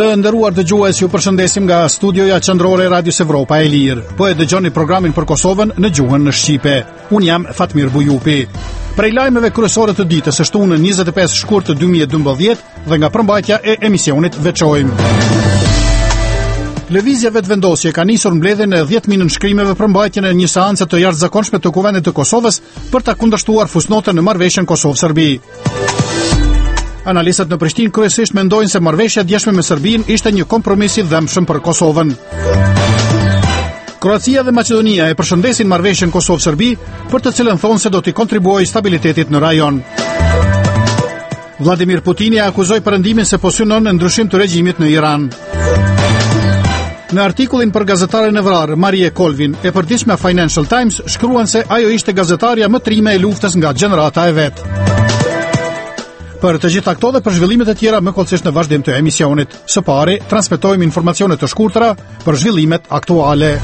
Të nderuar dëgjues, ju përshëndesim nga studioja qendrore e Radios Evropa e Lirë. Po e dëgjoni programin për Kosovën në gjuhën në shqipe. Unë jam Fatmir Bujupi. Prej lajmeve kryesore të ditës së shtunën 25 shkurt të 2012 dhe nga përmbajtja e emisionit veçojmë. Lëvizja vetëvendosje ka nisur mbledhjen e 10.000 nënshkrimeve për mbajtjen e një seance të jashtëzakonshme të Kuvendit të Kosovës për ta kundërshtuar fusnotën në marrëveshjen Kosovë-Serbi. Analistët në Prishtinë kryesisht mendojnë se marrëveshja djeshme me Serbinë ishte një kompromis i dhëmshëm për Kosovën. Kroacia dhe Maqedonia e përshëndesin marrëveshjen Kosovë-Serbi, për të cilën thonë se do t'i kontribuojë stabilitetit në rajon. Vladimir Putin e akuzoi Perëndimin se po synon në ndryshim të regjimit në Iran. Në artikullin për gazetaren e vrarë Marie Colvin e përditshme Financial Times shkruan se ajo ishte gazetarja më trime e luftës nga gjenerata e vet. Për të gjitha këto dhe për zhvillimet e tjera më kollësisht në vazhdim të emisionit. Së pari, transmetojmë informacione të shkurtra për zhvillimet aktuale.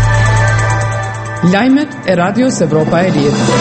Lajmet e Radios Evropa e Lirë.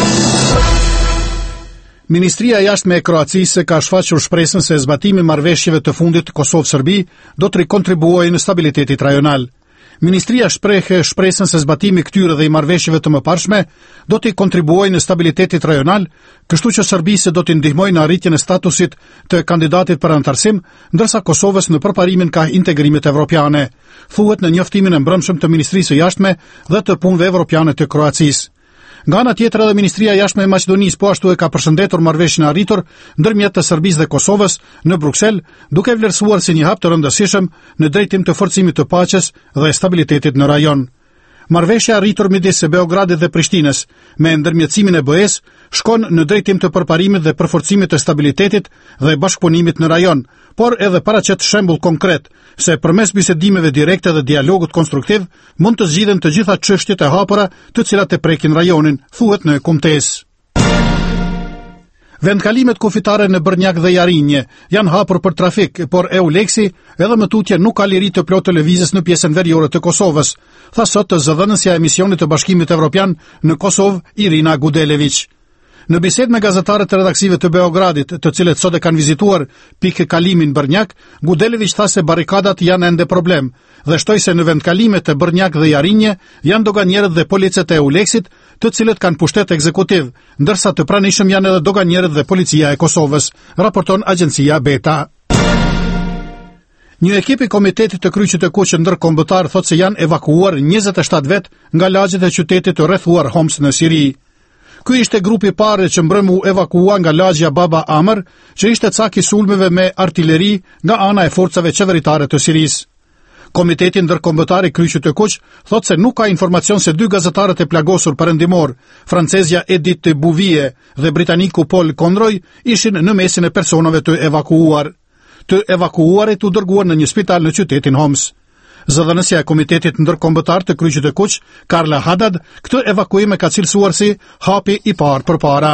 Ministria e Jashtme e Kroacisë ka shfaqur shpresën se zbatimi i marrëveshjeve të fundit Kosovë-Serbi do të rikontribuojë në stabilitetin rajonal. Ministria shpreh shpresën se zbatimi i këtyre dhe i marrëveshjeve të mëparshme do të kontribuojë në stabilitetin rajonal, kështu që Serbisë do të ndihmojë në arritjen e statusit të kandidatit për anëtarësim, ndërsa Kosovës në përparimin ka integrimit evropiane, thuhet në njoftimin e mbrëmshëm të Ministrisë së Jashtme dhe të Punëve Evropiane të Kroacisë. Nga ana tjetër edhe Ministria e Jashtme e Maqedonisë po ashtu e ka përshëndetur marrëveshjen e arritur ndërmjet të Serbisë dhe Kosovës në Bruksel, duke vlerësuar si një hap të rëndësishëm në drejtim të forcimit të paqes dhe stabilitetit në rajon. Marrëveshja arritur midis Beogradit dhe Prishtinës me ndërmjetësimin e BE-s shkon në drejtim të përparimit dhe përforcimit të stabilitetit dhe bashkëpunimit në rajon, por edhe paraqet shembull konkret se përmes bisedimeve direkte dhe dialogut konstruktiv mund të zgjidhen të gjitha çështjet e hapura të cilat e prekin rajonin, thuhet në kumtesë. Vendkalimet kufitare në Brnjak dhe Jarinje janë hapur për trafik, por EULEX-i edhe më tutje nuk ka liri të plotë të lëvizjes në pjesën veriore të Kosovës, tha sot të zëdhënësja e misionit të Bashkimit Evropian në Kosovë, Irina Gudelević. Në bisedë me gazetarët të redaksive të Beogradit, të cilët sot e kanë vizituar pikë kalimin Brnjak, Gudelević tha se barrikadat janë ende problem dhe shtoi se në vendkalimet e Brnjak dhe Jarinje janë doganierët dhe policët e EULEX-it, të cilët kanë pushtet ekzekutiv, ndërsa të pranishëm janë edhe doganierët dhe policia e Kosovës, raporton agjencia Beta. Një ekip i Komitetit të Kryqit të Kuq ndërkombëtar thotë se janë evakuuar 27 vet nga lagjet e qytetit të rrethuar Homs në Siri. Ky ishte grupi i parë që mbrëm u evakua nga lagja Baba Amr, që ishte cak i sulmeve me artilleri nga ana e forcave qeveritare të Sirisë. Komiteti ndërkombëtar i Kryqit të Kuq thotë se nuk ka informacion se dy gazetarët e plagosur perëndimor, francezja Edith Bouvier dhe britaniku Paul Conroy, ishin në mesin e personave të evakuuar. Të evakuuarit u dërguar në një spital në qytetin Homs. Zëdhënësja e Komitetit ndërkombëtar të Kryqit të Kuq, Karla Haddad, këtë evakuim e ka cilësuar si hapi i parë përpara.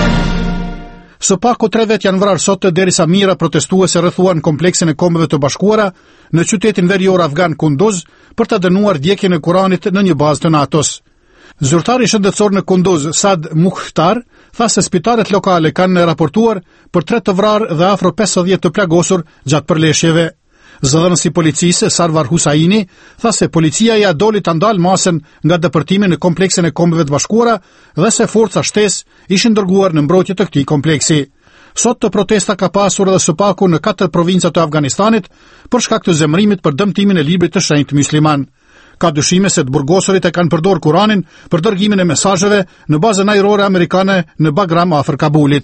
Së paku 3 vet janë vrarë sot derisa mijëra protestuese rrethuan kompleksin e Kombeve të Bashkuara në qytetin verior afgan Kunduz për të dënuar djegjen e Kuranit në një bazë të NATO-s. Zyrtari shëndetësor në Kunduz, Sad Mukhtar, tha se spitalet lokale kanë raportuar për 3 të vrarë dhe afro 50 të plagosur gjatë përleshjeve. Zëdhënësi i policisë, Sarvar Husaini, tha se policia ja doli ta ndalë masën nga depërtimi në kompleksin e Kombeve të Bashkuara dhe se forca shtesë ishin dërguar në mbrojtje të këtij kompleksi. Sot të protesta ka pasur edhe së paku në 4 provinca të Afganistanit për shkak të zemërimit për dëmtimin e librit të shenjtë musliman. Ka dyshime se të burgosurit e kanë përdorur Kuranin për dërgimin e mesazheve në bazën ajrore amerikane në Bagram afër Kabulit.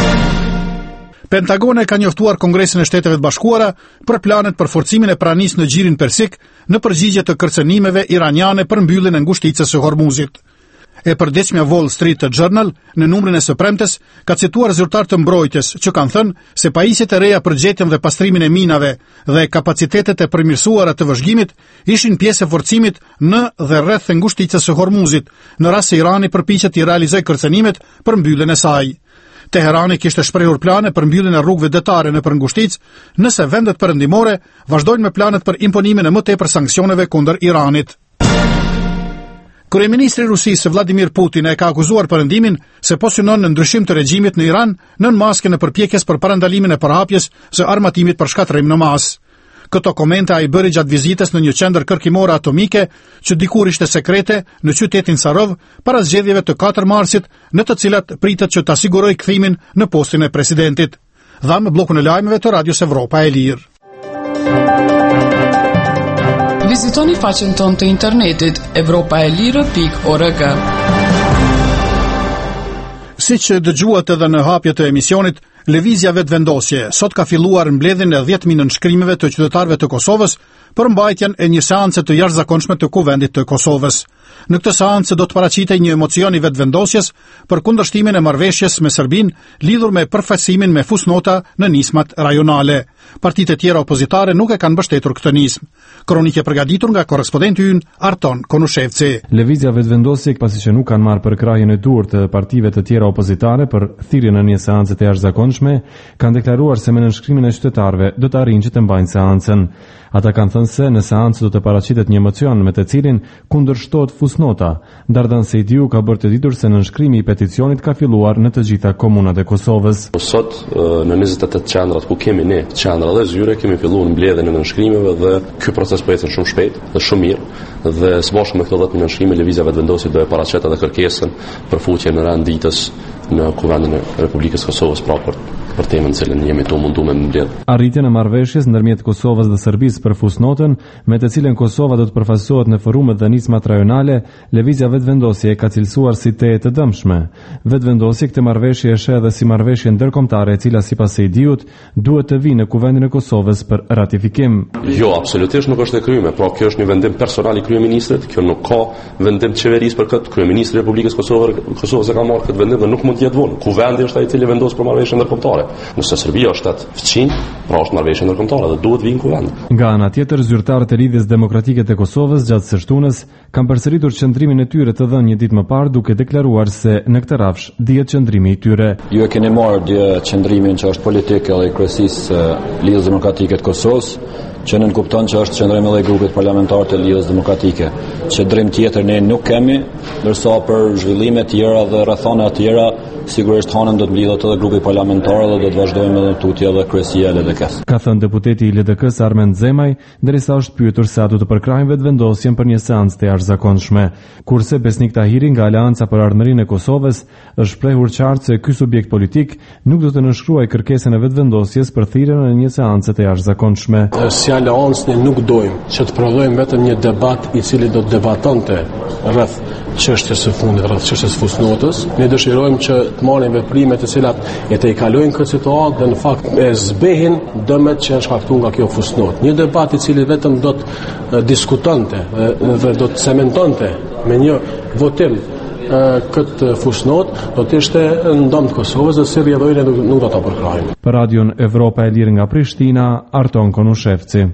Pentagoni ka njoftuar Kongresin e Shteteve të Bashkuara për planet për forcimin e pranisë në Gjirin Persik në përgjigje të kërcënimeve iraniane për mbylljen e ngushticës së Hormuzit. E përditshmja Wall Street Journal në numrin e së premtes ka cituar zyrtar të mbrojtjes që kanë thënë se pajisjet e reja për gjetjen dhe pastrimin e minave dhe kapacitetet e përmirësuara të vëzhgimit ishin pjesë e forcimit në dhe rreth ngushticës së Hormuzit, në rast se Irani përpiqet të realizojë kërcënimet për mbylljen e saj. Teherani kishte shprehur plane për mbylljen e rrugëve detare nëpër ngushticë, nëse vendet perëndimore vazhdojnë me planet për imponimin e më tepër sanksioneve kundër Iranit. Kryeministri i Rusisë Vladimir Putin e ka akuzuar Perëndimin se po synon në ndryshim të regjimit në Iran nën maskën e përpjekjes për parandalimin e përhapjes së armatimit për shkatërrim në masë. Këto komente ai bëri gjatë vizitës në një qendër kërkimore atomike që dikur ishte sekrete në qytetin Sarov para zgjedhjeve të 4 marsit, në të cilat pritet që ta sigurojë kthimin në postin e presidentit. Dhamë bllokun e lajmeve të Radios Evropa e Lirë. Vizitoni faqen tonë të internetit europaelire.org. Siç dëgjuat edhe në hapje të emisionit, lëvizja vetëvendosje sot ka filluar mbledhjen e 10.000 nënshkrimeve të qytetarëve të Kosovës për mbajtjen e një seance të jashtëzakonshme të Kuvendit të Kosovës. Në këtë seancë do të paraqitej një emocion i vetëvendosjes për kundërshtimin e marrëveshjes me Serbinë lidhur me përfaqësimin me fusnota në nismat rajonale. Partitë e tjera opozitare nuk e kanë mbështetur këtë nismë. Kronikë përgatitur nga korrespondenti ynë Arton Konushevci. Lëvizja vetëvendosje, pasi që nuk kanë marrë për krahjen e dur të partive të tjera opozitare për thirrjen në një seancë të jashtëzakonshme, kanë deklaruar se me nënshkrimin e qytetarëve do të arrijnë që të mbajnë seancën. Ata kanë thënë se në seancë do të paraqitet një emocion me të cilin kundërshtohet fusnota. Dardan Sejdiu ka bërë të ditur se nënshkrimi i peticionit ka filluar në të gjitha komunat e Kosovës. Sot në 28 qendrat ku kemi ne qendra dhe zyre kemi filluar mbledhjen e nënshkrimeve dhe ky proces po ecën shumë shpejt dhe shumë mirë dhe së bashku me këto 10 nënshkrime lëvizja vetëvendosje do e paraqitet edhe kërkesën për futje në rand ditës në Kuvendin e Republikës Kosovës për temën cilën jemi të munduar me mbledh. Arritjen e marrëveshjes ndërmjet Kosovës dhe Serbisë për fusnotën, me të cilën Kosova do të përfaqësohet në forumet dhe nismat rajonale, lëvizja vetëvendosje ka cilësuar si te të dëmshme. Vetëvendosje këtë marrëveshje e sheh edhe si marrëveshje ndërkombëtare e cila sipas Sejdiut duhet të vinë në Kuvendin e Kosovës për ratifikim. Jo, absolutisht nuk është e kryme, pra kjo është një vendim personal i kryeministrit, kjo nuk ka vendim të qeverisë për këtë. Kryeministri i Republikës Kosovës e ka marrë këtë vendim dhe nuk mund të jetë vonë. Kuvendi është ai i cili vendos për marrëveshjen ndërkombëtare. Nëse Serbia është atë fqin, pra është marrëveshje ndërkombëtare dhe duhet vinë Kuvend. Nga ana tjetër, zyrtarët e Lidhjes Demokratike të Kosovës gjatë së shtunës kanë përsëritur qëndrimin e tyre të dhënë një ditë më parë, duke deklaruar se në këtë rafsh dihet qëndrimi i tyre. Ju e keni marrë qëndrimin që është politik edhe i kryesisë Lidhjes Demokratike të Kosovës, që nën kupton që është qëndrim edhe i grupit parlamentar të Lidhjes Demokratike. Qëndrim tjetër ne nuk kemi, ndërsa për zhvillime tjera dhe rrethana tjera sigurisht hanën do të mblidhet edhe grupi parlamentar dhe do të vazhdojmë edhe tutje edhe kryesia e LDK-s. Ka thënë deputeti i LDK-s Armend Zemaj, ndërsa është pyetur se a do të përkrahin vetëvendosjen për një seancë të jashtëzakonshme. Kurse Besnik Tahiri nga Aleanca për Ardhmërinë e Kosovës është shprehur qartë se ky subjekt politik nuk do të nënshkruajë kërkesën e vetëvendosjes për thirrjen në një seancë të jashtëzakonshme. Si Aleancë ne nuk dojmë që të prodhojmë vetëm një debat i cili do të debatonte rreth çështjes së fundit, rreth çështjes së fusnotës. Ne dëshirojmë që të marrin veprime të cilat e të kalojnë këtë situatë dhe në fakt e zbehin dëmet që janë shkaktuar nga kjo fusnotë. Një debat i cili vetëm do të diskutonte dhe do të cementonte me një votim këtë fusnot do të ishte në dëm të Kosovës dhe si rrjedhojnë nuk do ta përkrajnë. Për Radion Evropa e Lirë nga Prishtina, Arton Konushevci.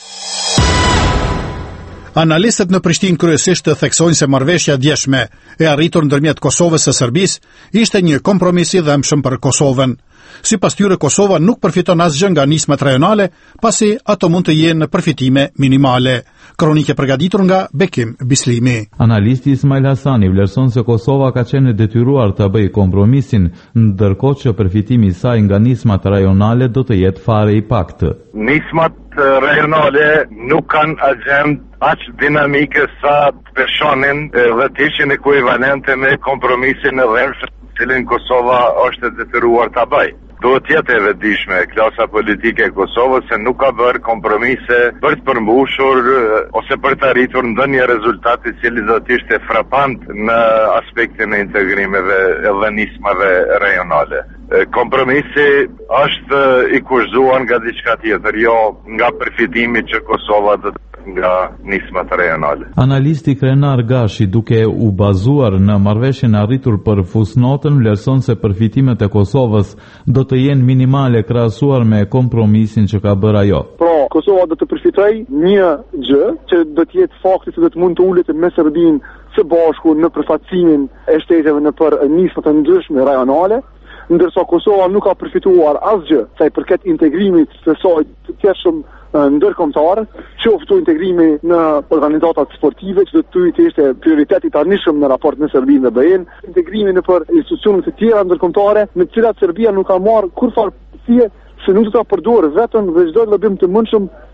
Analistët në Prishtinë kryesisht theksojnë se marrëveshja djeshme e arritur ndërmjet Kosovës së Serbisë ishte një kompromis i dhëmshëm për Kosovën. Sipas tyre, Kosova nuk përfiton asgjë nga nismat rajonale, pasi ato mund të jenë në përfitime minimale. Kronikë përgatitur nga Bekim Bislimi. Analisti Ismail Hasani vlerëson se Kosova ka qenë detyruar të bëjë kompromisin, ndërkohë që përfitimi i saj nga nismat rajonale do të jetë fare i paktë. Nismat rajonale nuk kanë agjend aq dinamike sa të peshonin dhe të ishin ekuivalente me kompromisin e dhënshëm cilin Kosova është detyruar ta bëjë. Duhet jetë e vetëdijshme klasa politike e Kosovës se nuk ka bërë kompromise për të përmbushur ose për të arritur ndonjë rezultat i cili do të ishte frapant në aspektin e integrimeve dhe nismave rajonale. Kompromisi është i kurzuar nga diçka tjetër, jo nga përfitimi që Kosova do të nga nismat rajonale. Analisti Krenar Gashi, duke u bazuar në marrëveshjen arritur për fusnotën, vlerëson se përfitimet e Kosovës do të jenë minimale krahasuar me kompromisin që ka bërë ajo. Kosova do të përfitojë një gjë që do të jetë fakti se do të mund të ulet me Serbinë së bashku në përfaqësimin e shteteve në për nismat të ndryshme rajonale, ndërsa Kosova nuk ka përfituar asgjë sa i përket integrimit të saj të tjershëm ndërkombëtar, qoftë integrimi në organizatat sportive, që do të ishte prioritet i tanishëm në raport me Serbinë dhe BE-n, integrimi në për institucione të tjera ndërkombëtare, në të cilat Serbia nuk ka marrë kurrë pjesë, se nuk do ta përdorë vetëm dhe çdo llobim të mundshëm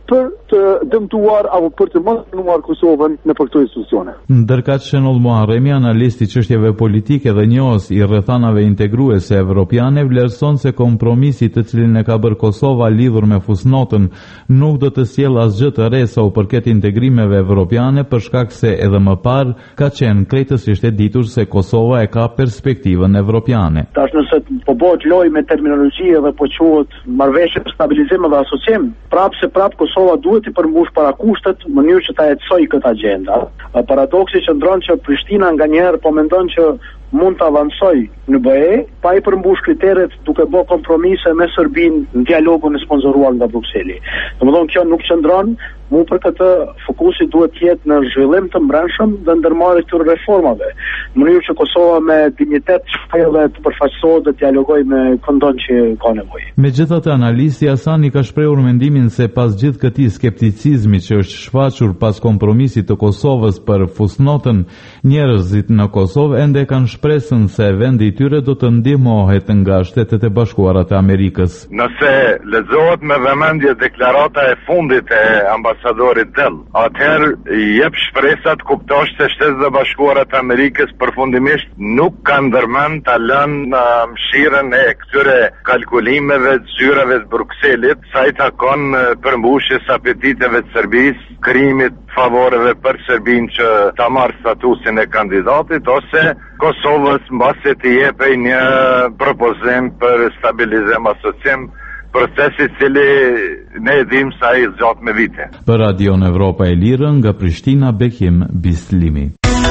për të dëmtuar apo për të mandanuar Kosovën në për këto institucione. Ndërkëtë Shënoll Muharremi, analisti çështjeve politike dhe njohës i rrethanave integruese evropiane, vlerëson se kompromisi të cilin e ka bërë Kosova lidhur me fusnotën nuk do të sjellë asgjë të re sa u përket integrimeve evropiane, për shkak se edhe më parë ka qenë krejtësisht e ditur se Kosova e ka perspektivën evropiane. Tash nëse po bëhet lojë me terminologji dhe po quhet marrëveshje për stabilizim dhe asocim, prapë Kosova duhet të përmbush para kushtet në mënyrë që ta ecojë këtë agjenda. Paradoksi që ndron që Prishtina nganjëherë po mendon që mund të avancoj në BE, pa i përmbush kriteret duke bë kompromise me Serbinë në dialogun e sponsoruar nga Brukseli. Domethënë kjo nuk qëndron, mu për këtë fokusi duhet të jetë në zhvillim të brendshëm dhe ndërmarrje këtyre reformave, në mënyrë që Kosova me dinjitet dhe të përfaqësohet dhe të dialogojë me këndon që ka nevojë. Megjithatë, analisti Hasani ka shprehur mendimin se pas gjithë këtij skepticizmi që është shfaqur pas kompromisit të Kosovës për fusnotën, njerëzit në Kosovë ende kanë shpresën se vendi i tyre do të ndihmohet nga Shtetet e Bashkuara të Amerikës. Nëse lexohet me vëmendje deklarata e fundit e ambasadorit Dell, atëherë jep shpresat kuptosh se Shtetet e Bashkuara të Amerikës përfundimisht nuk kanë ndërmend ta lënë në mshirën e këtyre kalkulimeve të zyrave të Brukselit sa i takon përmbushjes apetiteve të Serbisë, krijimit favoreve për Serbinë që ta marrë statusin e kandidatit, ose Kosovës mbasi të jepej një propozim për stabilizim asocim, procesi cili ne e dim sa i zgjat me vite. Për Radion Evropa e Lirë, nga Prishtina, Bekim Bislimi.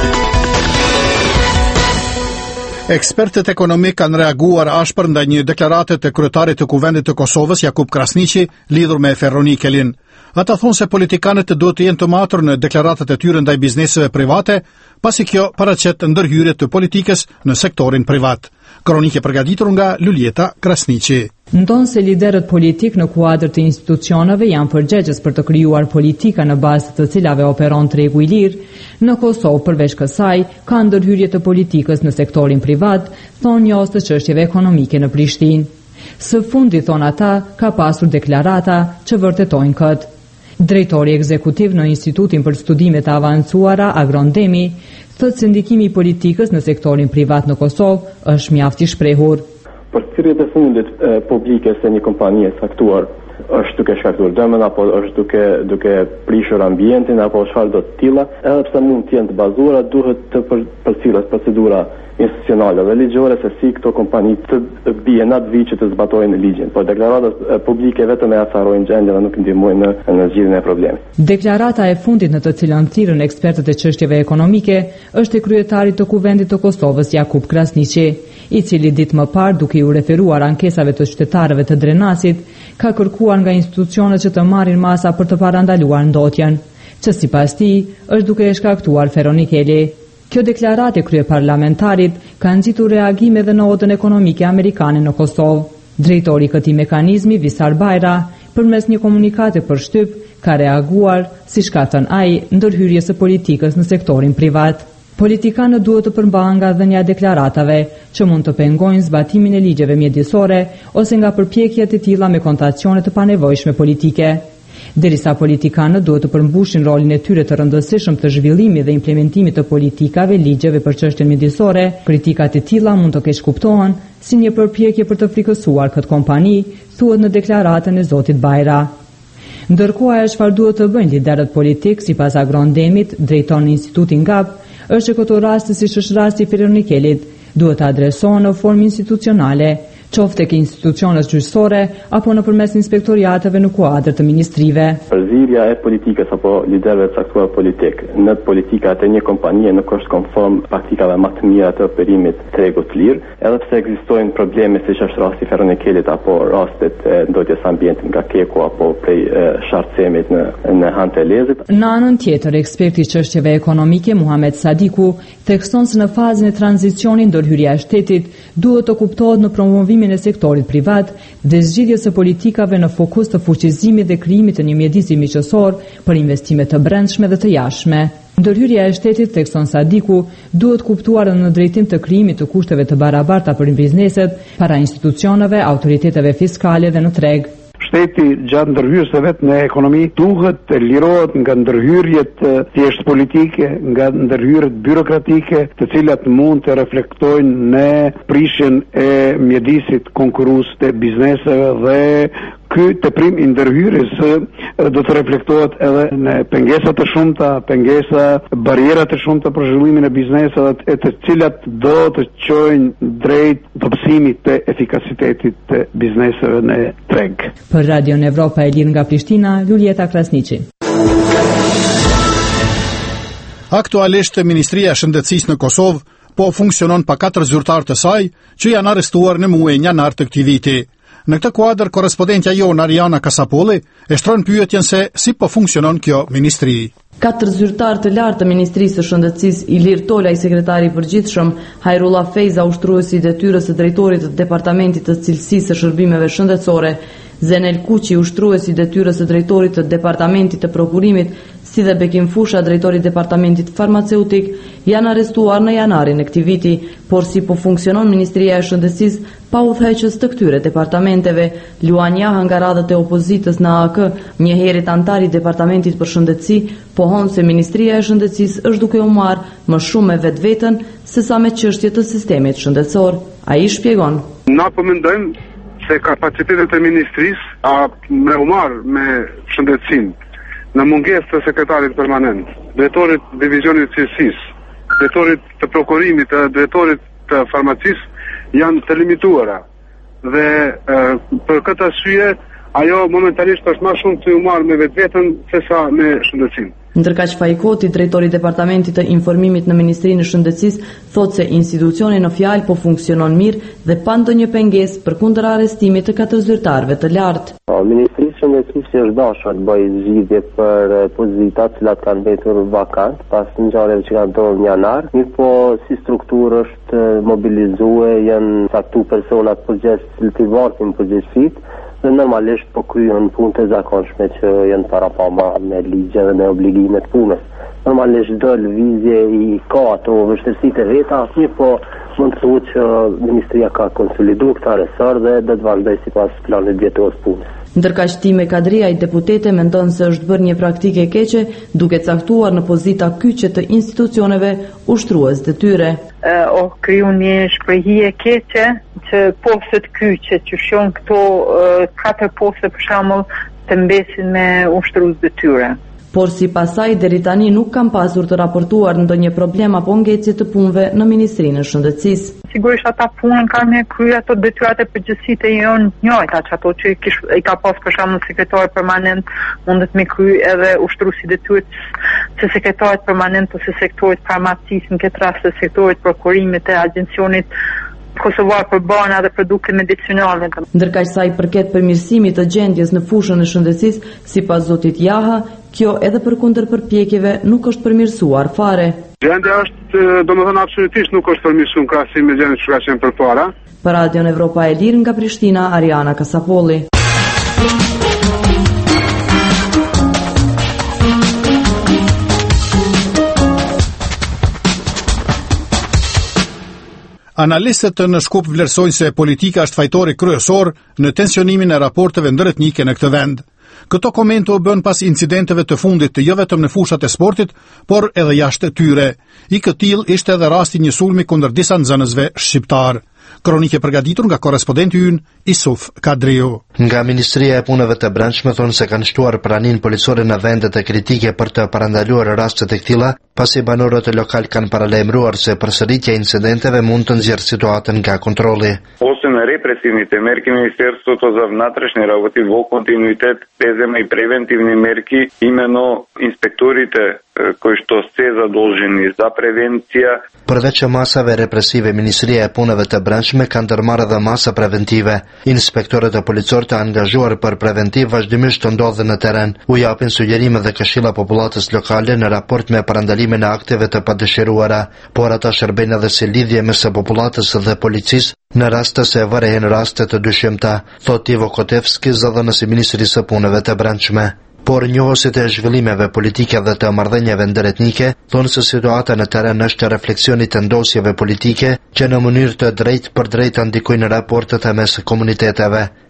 Ekspertët ekonomik kanë reaguar ashpër ndaj një deklarate të kryetarit të Kuvendit të Kosovës, Jakub Krasniqi, lidhur me Ferronikelin. Ata thonë se politikanët duhet të jenë të matur në deklaratat e tyre ndaj bizneseve private, pasi kjo paraqet ndërhyrje të politikës në sektorin privat. Kronike përgatitur nga Luljeta Krasniqi. Ndonë se liderët politik në kuadër të institucioneve janë përgjegjës për të krijuar politika në bazë të cilave operon tregu i lirë, në Kosovë përveç kësaj ka ndërhyrje të politikës në sektorin privat, thonë njohës të çështjeve ekonomike në Prishtinë. Së fundi, thonë ata, ka pasur deklarata që vërtetojnë këtë. Drejtori ekzekutiv në Institutin për Studime të Avancuara, Agrondemi, thotë se ndikimi i politikës në sektorin privat në Kosovë është mjaft i shprehur. Për thirrjet e fundit publike se një kompani e caktuar është duke shkaktuar dëmën apo është duke prishur ambientin apo çfarë do të tilla, edhe pse mund të jenë të bazuara, duhet të përcjellet procedura institucionale dhe ligjore se si këto kompani të bie në atë vit që të zbatojnë ligjin. Por deklaratat publike vetëm e acarojnë gjendjen dhe nuk ndihmojnë në zgjidhjen e problemit. Deklarata e fundit në të cilën thirrën ekspertët e çështjeve ekonomike është e kryetarit të Kuvendit të Kosovës, Jakub Krasniqi, i cili ditë më parë, duke u referuar ankesave të qytetarëve të Drenasit, ka kërkuar nga institucionet që të marrin masa për të parandaluar ndotjen, që sipas tij është duke e shkaktuar Ferronikeli. Kjo deklaratë e kryeparlamentarit ka nxitur reagime edhe në odën ekonomike amerikane në Kosovë. Drejtori i këtij mekanizmi, Visar Bajra, përmes një komunikati për shtyp, ka reaguar, siç ka thënë ai, ndërhyrjes së politikës në sektorin privat. Politikanët duhet të përmbahen nga dhënia e deklaratave që mund të pengojnë zbatimin e ligjeve mjedisore ose nga përpjekjet e tilla me kontacione të panevojshme politike. Derisa politikanët duhet të përmbushin rolin e tyre të rëndësishëm të zhvillimit dhe implementimit të politikave, ligjeve për çështjen mjedisore, kritikat e tilla mund të keq kuptohen si një përpjekje për të frikësuar këtë kompani, thuhet në deklaratën e zotit Bajra. Ndërkohë ajo çfarë duhet të bëjnë liderët politik sipas Agrondemit, drejton në Institutin GAP, është që këto raste siç është rasti i Ferronikelit, duhet të adresohen në formë institucionale, qoftë tek institucionet gjyqësore apo nëpërmes inspektoriateve në kuadër të ministrive. Përzierja e politikës apo liderëve të caktuar politik në politikat e një kompanie nuk është konform praktikave më të mira të operimit tregut të lirë, edhe pse ekzistojnë probleme siç është rasti i Ferronikelit apo rastet e ndotjes ambientit nga Keku apo prej shartësimit në Hantelezit. Në anën tjetër, eksperti i çështjeve ekonomike Muhamet Sadiku thekson se në fazën e tranzicionit ndërhyrja e shtetit duhet të kuptohet në promovimin e sektorit privat dhe zgjidhjes së politikave në fokus të fuqizimit dhe krijimit të një mjedisi miqësor për investime të brendshme dhe të jashtme. Ndërhyrja e shtetit, thekson Sadiku, duhet kuptuar në drejtim të krijimit të kushteve të barabarta për bizneset, para institucioneve, autoriteteve fiskale dhe në treg. shteti gjatë ndërhyrjes së vet në ekonomi duhet të lirohet nga ndërhyrjet thjesht politike, nga ndërhyrjet byrokratike, të cilat mund të reflektojnë në prishjen e mjedisit konkurrues të bizneseve dhe ky teprim i ndërhyrjes do të reflektohet edhe në pengesa të shumta, barriera të shumta për zhvillimin e bizneseve, të cilat do të çojnë drejt dobësimit të efikasitetit të bizneseve në treg. Për Radion Evropa e Lirë nga Prishtina, Luljeta Krasniqi. Aktualisht Ministria e Shëndetësisë në Kosovë po funksionon pa 4 zyrtar të saj që janë arrestuar në muajin janar të këtij viti. Në këtë kuadër, korrespondentja jonë Ariana Kasapolli e shtron pyetjen se si po funksionon kjo ministri. 4 zyrtar të lartë të Ministrisë së Shëndetësisë, Ilir Tolaj, sekretari i përgjithshëm, Hajrullah Fejza, ushtruesi i detyrës së drejtorit të Departamentit të Cilësisë së Shërbimeve Shëndetësore, Zenel Kuqi, ushtruesi i detyrës së drejtorit të Departamentit të Prokurimit, si dhe Bekim Fusha, drejtori i Departamentit Farmaceutik, janë arrestuar në janarin e këtij viti, por si po funksionon Ministria e Shëndetësisë pa udhëheqës të këtyre departamenteve. Luan Jaha nga radhët e opozitës në AK, njëherët antar i Departamentit për Shëndetësi, pohon se Ministria e Shëndetësisë është duke u marrë më shumë me vetveten sesa me çështje të sistemit shëndetësor. Ai shpjegon: Na po mendojmë se kapacitetet e ministrisë me u marrë me shëndetësinë në mungesë të sekretarit permanent, drejtorit divizionit cilësisë, drejtorit të prokurimit, drejtorit të farmacisë janë të limituara. Dhe për këtë arsye, ajo momentalisht është më shumë të u marrë me vetveten sesa me shëndetësinë. Ndërkaq Fajkoti, drejtori i Departamentit të Informimit në Ministrinë e Shëndetësisë, thotë se institucioni në fjalë po funksionon mirë dhe pa ndonjë pengesë përkundër arrestimit të 4 zyrtarëve të lartë. Ministria e Shëndetësisë është dashur të bëjë zgjidhje për pozitat që kanë mbetur vakant pas ngjarjeve që kanë ndodhur në janar. Mirë po, si strukturë është mobilizuar, janë caktuar personat përgjegjës që të vartin përgjegjësitë dhe normalisht po kryen punë të zakonshme që janë parapama me ligje dhe me obligimet punës. Normalisht çdo lëvizje i ka ato vështirësitë e veta, mirë po mund të thuhet që Ministria ka konsoliduar këtë resor dhe do të vazhdojë sipas planit vjetër të punës. Ndërkaq Time Kadria, i deputete, mendon se është bërë një praktike e keqe duke caktuar në pozita kyçe të institucioneve ushtrues detyre. O kriju një shprehje e keqe që postet kyçe që shon këto 4 poste për shembull të mbesin me ushtrues detyre. Por si pasaj deri tani nuk kam pasur të raportuar ndonjë problem apo ngecje të punëve në Ministrinë e Shëndetësisë. Sigurisht ata punën kanë me kryer ato detyrat e përgjithësisë e janë njëjta, ato që i ka pas për shembull sekretari permanent mundet me kryer edhe ushtruesi detyrës të sekretarit permanent ose sektorit farmacisë, në këtë rast të sektorit prokurimit të agjencionit kosovar për bana dhe produkte medicinale. Ndërkaq sa i përket përmirësimit të gjendjes në fushën e shëndetësisë, sipas zotit Jaha, kjo edhe përkundër përpjekjeve nuk është përmirësuar fare. Gjendja është, domethënë absolutisht nuk është përmirësuar në krahasim me gjendjen që ka qenë përpara. Për Radion Evropa e Lirë nga Prishtina, Ariana Kasapolli. Analistët në Shkup vlerësojnë se politika është fajtori kryesor në tensionimin e raporteve ndërretnike në këtë vend. Këto komente u bën pas incidenteve të fundit jo vetëm në fushat e sportit, por edhe jashtë tyre. I këtill ishte edhe rasti një sulmi kundër disa nxënësve shqiptar. Kronikë e përgatitur nga korrespondenti ynë Isuf Kadriu. Nga Ministria e Punëve të Brendshme thonë se kanë shtuar praninë policore në vendet e kritike për të parandaluar rastet e këtilla, pasi banorët lokal kanë paralajmëruar se përsëritja e incidenteve mund të nxjerrë situatën nga kontrolli. Osim represivните мерки, Министерството за вътрешни работи во континуитет презема и превентивни мерки, именно инспекторите кои што се задолжени за превенција. Përveç masave represive, Ministria e Punëve të Brendshme kanë ndërmarrë edhe masa preventive. Inspektorët e policorë të angazhuar për preventiv vazhdimisht të ndodhen në teren, u japin sugjerime dhe këshilla popullatës lokale në raport me parandalimin e akteve të padëshiruara, por ata shërbejnë edhe si lidhje mes popullatës dhe policisë në raste se vërehen raste të dyshimta, thot Ivo Kotevski, zëdhënës i Ministrisë së Punëve të Brendshme. Por njohësit e zhvillimeve politike dhe të marrëdhënieve ndërretnike thonë se situata në teren është refleksionit të ndosjeve politike që në mënyrë të drejtë për drejtë ndikojnë raportet e mes komuniteteve.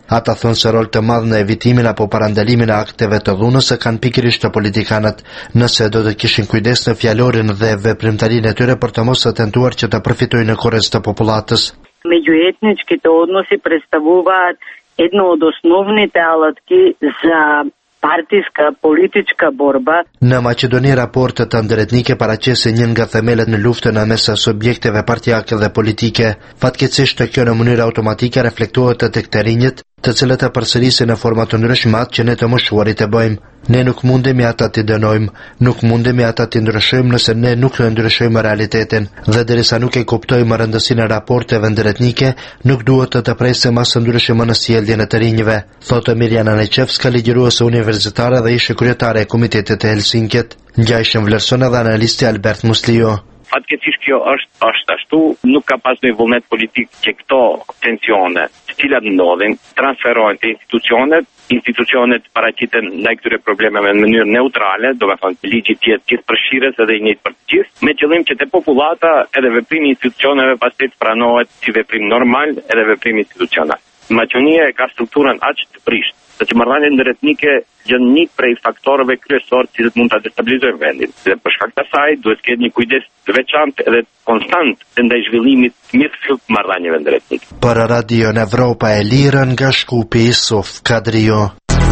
Ata thonë se rol të madh në evitimin apo parandalimin e akteve të dhunës e kanë pikërisht të politikanët, nëse do të kishin kujdes në fjalorin dhe veprimtarinë e tyre për të mos tentuar që të përfitojnë në korist të popullatës. Меѓуетничките односи представуваат едно од основните алатки за partijska politička borba. Në Maqedoni raportet të ndërhetnike paraqisin një nga themelet në luftën mes subjekteve partijake dhe politike. Fatkeqësisht kjo në mënyrë automatike reflektohet tek të rinjët, të cilët e përsërisin në forma të ndryshme atë që ne të moshuarit e bëjmë. Ne nuk mundemi ata t'i dënojmë, nuk mundemi ata t'i ndryshojmë nëse ne nuk të ndryshojmë realitetin, dhe derisa nuk e kuptojmë rëndësinë e raporteve ndërhetnike, nuk duhet të presim as ndryshime në sjelljen e të rinjve, thotë Mirjana Neqevska, ligjëruese universitare dhe ish kryetare e Komitetit të Helsinkit. Ngjajshëm vlerëson edhe analisti Albert Muslio. Fatkeqësisht kjo është ashtu, nuk ka pas një vullnet politik që këto tensione, të cilat ndodhin, transferohen te institucionet paraqiten ndaj këtyre problemeve në mënyrë neutrale, do të thonë ligji të jetë gjithëpërfshirës edhe i njëjtë për të gjithë, me qëllim që te popullata edhe veprimi i institucioneve pastaj të pranohet si veprim normal edhe veprim institucional. Maqedonia ka strukturën aq të prishtë, që marrëdhëniet ndërhetnike janë një prej faktorëve kryesor që mund ta destabilizojnë vendin. Dhe për shkak të saj duhet të ketë një kujdes të veçantë edhe konstant ndaj zhvillimit të mirë të marrëdhënieve ndërhetnike. Për Radio Evropa e Lirë nga Shkupi Isuf Kadrio.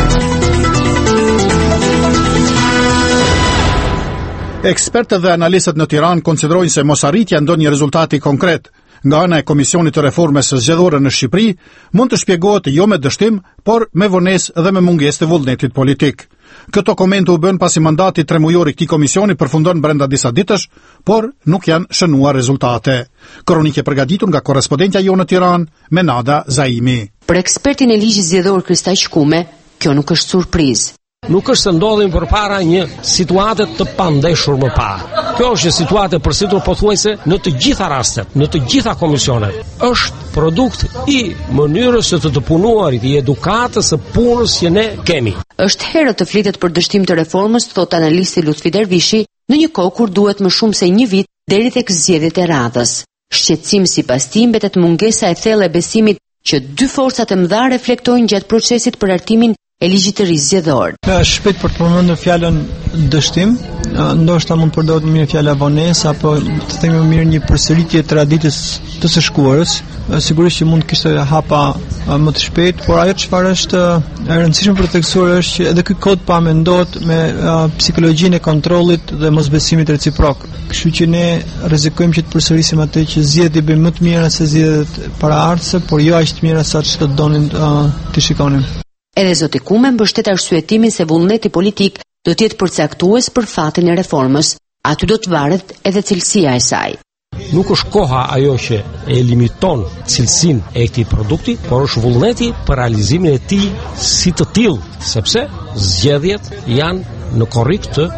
Ekspertët dhe analistët në Tiranë konsiderojnë se mosarritja ndonjë rezultati konkret nga ana e Komisionit të Reformës Zgjedhore në Shqipëri mund të shpjegohet jo me dështim, por me vonesë dhe me mungesë të vullnetit politik. Këto komente u bën pasi mandati 3 mujor i këtij komisioni përfundon brenda disa ditësh, por nuk janë shënuar rezultate. Kronikë përgatitur nga korrespondentja jonë në Tiranë, Menada Zaimi. Për ekspertin e ligjit zgjedhor Kristaq Shkume, kjo nuk është surprizë. Nuk është se ndodhim përpara një situate të pandeshur më parë. Kjo është një situatë e përsëritur pothuajse në të gjitha rastet, në të gjitha komisionet. Është produkt i mënyrës së të punuarit, i edukatës së punës që ne kemi. Është herë të flitet për dështim të reformës, thot analisti Lutfi Dervishi, në një kohë kur duhet më shumë se një vit deri tek zgjedhjet e radhës. Shqetësim sipas tij mbetet mungesa e thellë e besimit që dy forcat e mëdha reflektojnë gjatë procesit për hartimin e ligjit të ri zgjedhor. Shpejt për të përmendur fjalën dështim, ndoshta mund të përdoret më mirë fjala vonesë apo të themi më mirë një përsëritje e traditës të së shkuarës. Sigurisht që mund të kishte hapa më të shpejt, por ajo çfarë është e rëndësishme për të theksuar është që edhe ky kod pa mendohet me psikologjinë e kontrollit dhe mosbesimit reciprok. Kështu që ne rrezikojmë që të përsërisim atë që zgjedhjet bëjnë më të mira se zgjedhjet paraardhëse, por jo aq të mira sa ç'do donin të shikonin. Edhe zoti Kume mbështet arsyetimin se vullneti politik do të jetë përcaktues për fatin e reformës. Aty do të varet edhe cilësia e saj. Nuk është koha ajo që e limiton cilësinë e këtij produkti, por është vullneti për realizimin e tij si të tillë, sepse zgjedhjet janë në korrik të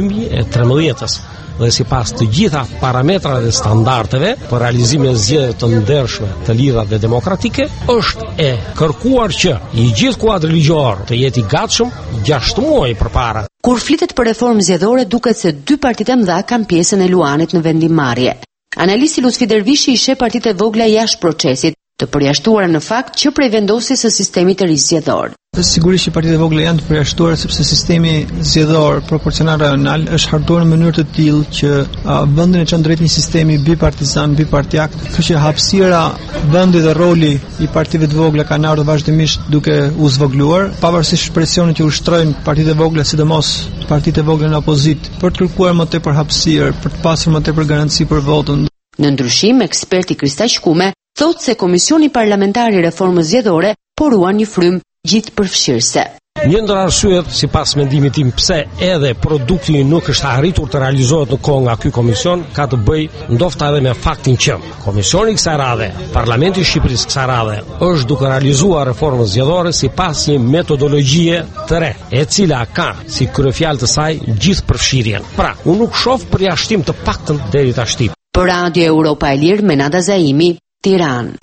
2013-s. Dhe sipas të gjitha parametrave dhe standardeve për realizimin e zgjedhjeve të ndershme, të lira dhe demokratike, është e kërkuar që i gjithë kuadri ligjor të jetë i gatshëm 6 muaj përpara. Kur flitet për reformë zgjedhore, duket se dy partitë e mëdha kanë pjesën e luanit në vendimmarrje. Analisti Lutfi Dervishi i sheh partitë e vogla jashtë procesit, të përjashtuara në fakt që prej vendosjes së sistemit të ri zgjedhor. Sigurisht që partitë e vogla janë të përjashtuara sepse sistemi zgjedhor proporcional rajonal është hartuar në mënyrë të tillë që vendin e çon drejt një sistemi bipartizan, bipartiak, kështu që hapësira, vendi dhe roli i partive të vogla kanë ardhur vazhdimisht duke u zvogluar, pavarësisht presionit që ushtrojnë partitë e vogla, sidomos partitë e vogla në opozit, për të kërkuar më tepër hapësirë, për të pasur më tepër garanci për votën. Në ndryshim, eksperti Kristaq Kume thotë se Komisioni Parlamentar i Reformës Zgjedhore poruan një frym gjithëpërfshirëse. Një ndër arsyet, sipas mendimit tim, pse edhe produkti nuk është arritur të realizohet në kohë nga ky komision, ka të bëjë ndoshta edhe me faktin që Komisioni i kësaj radhe, Parlamenti i Shqipërisë kësaj radhe, është duke realizuar reformën zgjedhore sipas një metodologjie të re, e cila ka si kryefjalë të saj gjithëpërfshirjen. Pra, unë nuk shoh përjashtim të paktën deri tash. Për Radio Evropa e Lirë, Menada Zaimi, Tiranë.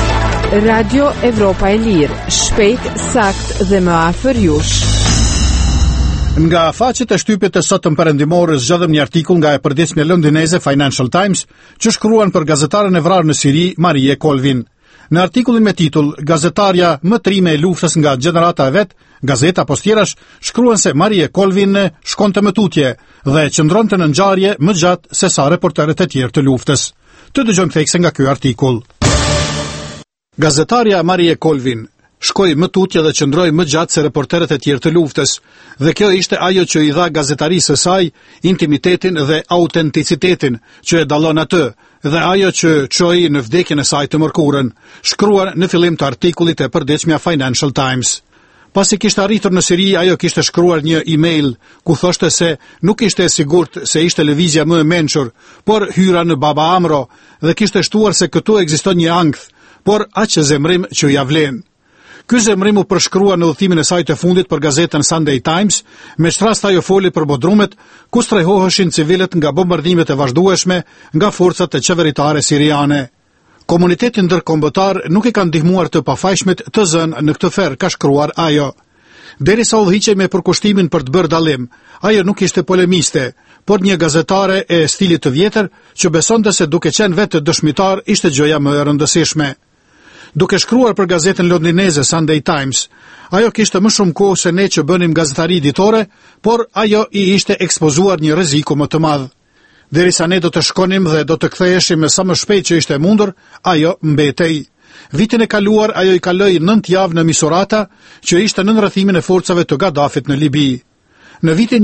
Radio Evropa e Lirë, shpejt, sakt dhe më afër jush. Nga faqet e shtypit të sotëm perëndimore zgjodhem një artikull nga e përditshmja londineze Financial Times, që shkruan për gazetaren e vrarë në Siri, Marie Colvin. Në artikullin me titull Gazetarja më trime e luftës nga gjenerata e vet, Gazeta pas tjerash shkruan se Marie Colvin shkonte më tutje dhe qëndronte në ngjarje më gjatë se sa reporterët e tjerë të luftës. Të dëgjojmë thekse nga ky artikull. Gazetarja Marie Colvin shkoi më tutje dhe qëndroi më gjatë se reporterët e tjerë të luftës, dhe kjo ishte ajo që i dha gazetarisë së saj intimitetin dhe autenticitetin që e dallon atë, dhe ajo që çoi në vdekjen e saj të mërkurën, shkruar në fillim të artikullit e përditshmja Financial Times. Pasi kishte arritur në Siri, ajo kishte shkruar një email ku thoshte se nuk ishte e sigurt se ishte lëvizja më e mençur, por hyra në Baba Amro dhe kishte shtuar se këtu ekziston një ankth, por aq zemrim që ja vlen. Ky zemrim u përshkrua në udhëtimin e saj të fundit për gazetën Sunday Times, me çrast ajo foli për bodrumet ku strehoheshin civilët nga bombardimet e vazhdueshme nga forcat e qeveritare siriane. Komuniteti ndërkombëtar nuk i ka ndihmuar të pafajshmet të zënë në këtë ferr, ka shkruar ajo. Derisa udhëhiqej me përkushtimin për të bërë dallim, ajo nuk ishte polemiste, por një gazetare e stilit të vjetër që besonte se duke qenë vetë dëshmitar ishte gjëja më e rëndësishme. Duke shkruar për gazetën londineze Sunday Times, ajo kishte më shumë kohë se ne që bënim gazetari ditore, por ajo i ishte ekspozuar një rreziku më të madh. Derisa ne do të shkonim dhe do të ktheheshim me sa më shpejt që ishte mundur, ajo mbetej. Vitin e kaluar ajo i kaloi 9 javë në Misurata, që ishte në rrethimin e forcave të Gaddafit në Libi. Në vitin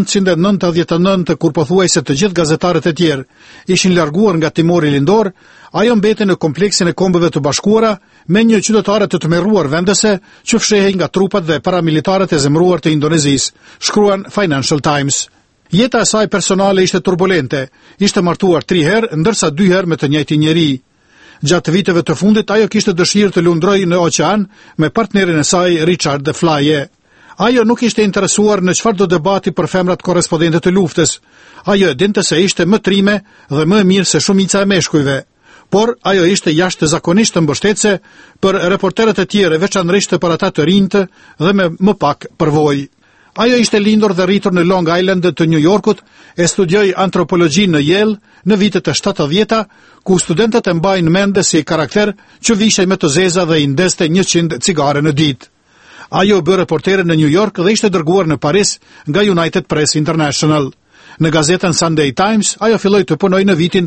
1999, kur pothuajse të gjithë gazetarët e tjerë ishin larguar nga Timori Lindor, ajo mbeti në kompleksin e Kombeve të Bashkuara me një qytetare të tmerruar vendese që fshehej nga trupat dhe paramilitarët e zemruar të Indonezisë, shkruan Financial Times. Jeta e saj personale ishte turbulente, ishte martuar 3 herë, ndërsa 2 herë me të njëjtin njeri. Gjatë viteve të fundit ajo kishte dëshirë të lundrojë në oqean me partnerin e saj Richard de Flaje. Ajo nuk ishte interesuar në çfarë do debati për femrat korrespondente të luftës. Ajo e dinte se ishte më trime dhe më e mirë se shumica e meshkujve. Por ajo ishte jashtëzakonisht të mbështetëse për reporterët e tjerë, veçanërisht për ata të rinjtë dhe me më pak përvojë. Ajo ishte lindur dhe rritur në Long Island të New Yorkut, e studioi antropologji në Yale në vitet e 70-ta, ku studentët e mbajnë mend si karakter që vishej me të zeza dhe i ndeste 100 cigare në ditë. Ajo bë reportere në New York dhe ishte dërguar në Paris nga United Press International. Në gazetën Sunday Times, ajo filloi të punojë në vitin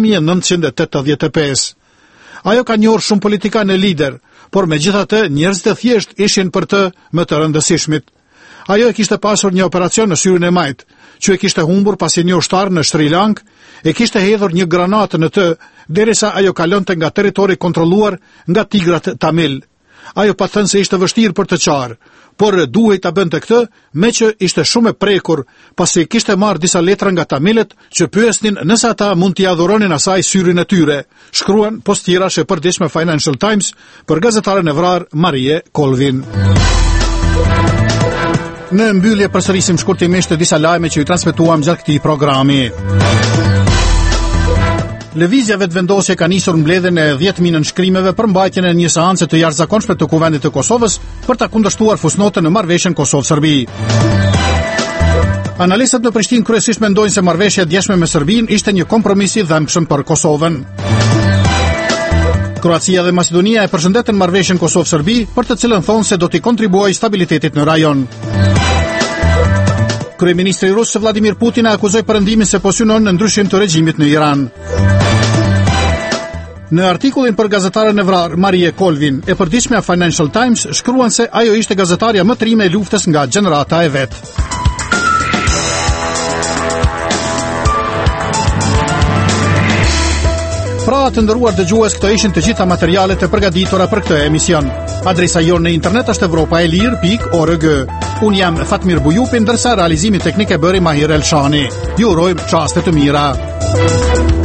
1985. Ajo ka njohur shumë politikanë e lider, por megjithatë njerëzit e thjesht ishin për të më të rëndësishmit. Ajo e kishte pasur një operacion në syrin e majt, që e kishte humbur pasi një ushtar në Sri Lanka e kishte hedhur një granatë në të, derisa ajo kalonte nga territori kontrolluar nga tigrat tamil. Ajo pa thënë se ishte vështirë për të qarë, por duhej ta bënte këtë, me që ishte shumë e prekur, pasi kishte marrë disa letra nga tamilët që pyesnin nëse ata mund t'i adhuronin asaj syrin e tyre, shkruan postirash e përditshme Financial Times për gazetaren e vrarë Marie Colvin. Në mbyllje përsërisim shkurtimisht disa lajme që i transmetuam gjatë këtij programi. Lëvizja vetëvendosje ka nisur mbledhjen e 10.000 nënshkrimeve për mbajtjen e një seance të jashtëzakonshme të Kuvendit të Kosovës për ta kundërshtuar fusnotën në marrëveshjen Kosovë-Serbi. Analistët në Prishtinë kryesisht mendojnë se marrëveshja e djeshme me Serbinë ishte një kompromis i dhëmshëm për Kosovën. Kroacia dhe Maqedonia e përshëndetën marrëveshjen Kosovë-Serbi, për të cilën thonë se do t'i kontribuojë stabilitetit në rajon. Kryeministri rus Vladimir Putin e akuzoi Perëndimin se po synon në ndryshim të regjimit në Iran. Në artikullin për gazetaren e vrarë Marie Colvin e përditshmja Financial Times shkruan se ajo ishte gazetarja më trime e luftës nga gjenerata e vet. Pra të nderuar dëgjues, këto ishin të gjitha materialet e përgatitura për këtë emision. Adresa jonë në internet është europaelir.org. Unë jam Fatmir Bujupi, ndërsa realizimi teknik e bëri Mahir Elshani. Ju urojmë çaste të mira.